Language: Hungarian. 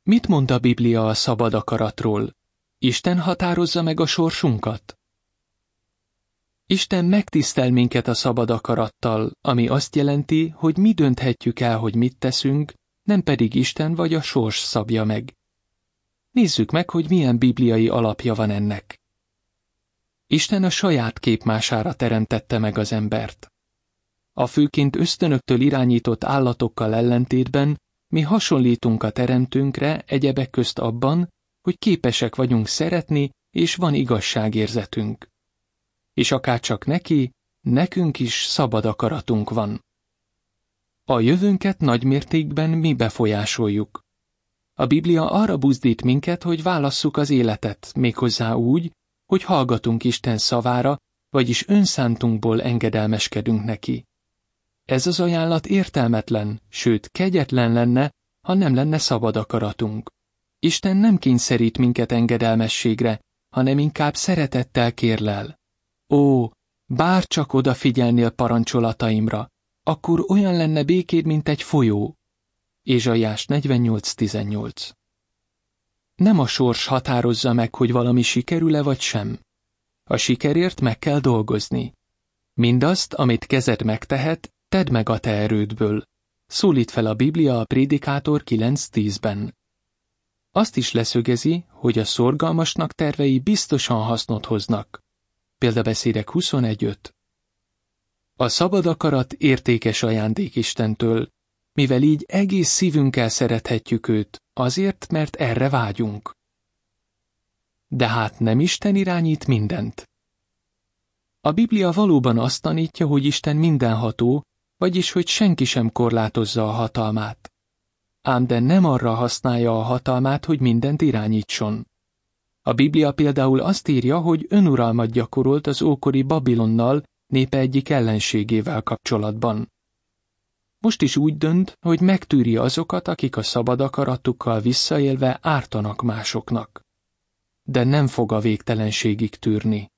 Mit mond a Biblia a szabad akaratról? Isten határozza meg a sorsunkat? Isten megtisztel minket a szabad akarattal, ami azt jelenti, hogy mi dönthetjük el, hogy mit teszünk, nem pedig Isten vagy a sors szabja meg. Nézzük meg, hogy milyen bibliai alapja van ennek. Isten a saját képmására teremtette meg az embert. A főként ösztönöktől irányított állatokkal ellentétben mi hasonlítunk a teremtőnkre egyebek közt abban, hogy képesek vagyunk szeretni, és van igazságérzetünk. És akárcsak neki, nekünk is szabad akaratunk van. A jövőnket nagymértékben mi befolyásoljuk. A Biblia arra buzdít minket, hogy válasszuk az életet, méghozzá úgy, hogy hallgatunk Isten szavára, vagyis önszántunkból engedelmeskedünk neki. Ez az ajánlat értelmetlen, sőt kegyetlen lenne, ha nem lenne szabad akaratunk. Isten nem kényszerít minket engedelmességre, hanem inkább szeretettel kérlel. Ó, bárcsak odafigyelnél parancsolataimra, akkor olyan lenne békéd, mint egy folyó. Ézsaiás 48:18. Nem a sors határozza meg, hogy valami sikerül-e vagy sem. A sikerért meg kell dolgozni. Mindazt, amit kezed megtehet, tedd meg a te erődből. Szólít fel a Biblia a Prédikátor 9:10-ben. Azt is leszögezi, hogy a szorgalmasnak tervei biztosan hasznot hoznak. Példabeszédek 21:5. A szabad akarat értékes ajándék Istentől, mivel így egész szívünkkel szerethetjük őt, azért, mert erre vágyunk. De hát nem Isten irányít mindent. A Biblia valóban azt tanítja, hogy Isten mindenható, vagyis hogy senki sem korlátozza a hatalmát. Ám de nem arra használja a hatalmát, hogy mindent irányítson. A Biblia például azt írja, hogy önuralmat gyakorolt az ókori Babilonnal, népe egyik ellenségével kapcsolatban. Most is úgy dönt, hogy megtűri azokat, akik a szabad akaratukkal visszaélve ártanak másoknak. De nem fog a végtelenségig tűrni.